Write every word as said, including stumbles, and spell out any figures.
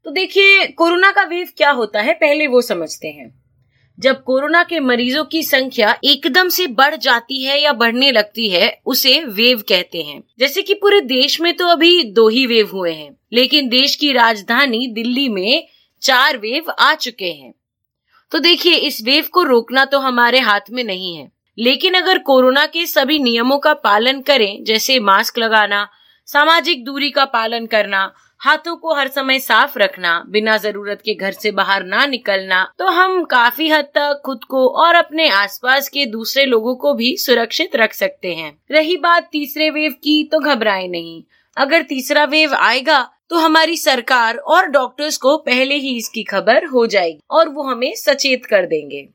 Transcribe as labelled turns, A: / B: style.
A: तो देखिए, कोरोना का वेव क्या होता है पहले वो समझते हैं। जब कोरोना के मरीजों की संख्या एकदम से बढ़ जाती है या बढ़ने लगती है, उसे वेव कहते हैं। जैसे कि पूरे देश में तो अभी दो ही वेव हुए हैं, लेकिन देश की राजधानी दिल्ली में चार वेव आ चुके हैं। तो देखिए, इस वेव को रोकना तो हमारे हाथ में नहीं है, लेकिन अगर कोरोना के सभी नियमों का पालन करें, जैसे मास्क लगाना, सामाजिक दूरी का पालन करना, हाथों को हर समय साफ रखना, बिना जरूरत के घर से बाहर ना निकलना, तो हम काफी हद तक खुद को और अपने आसपास के दूसरे लोगों को भी सुरक्षित रख सकते हैं। रही बात तीसरे वेव की, तो घबराएं नहीं। अगर तीसरा वेव आएगा तो हमारी सरकार और डॉक्टर्स को पहले ही इसकी खबर हो जाएगी और वो हमें सचेत कर देंगे।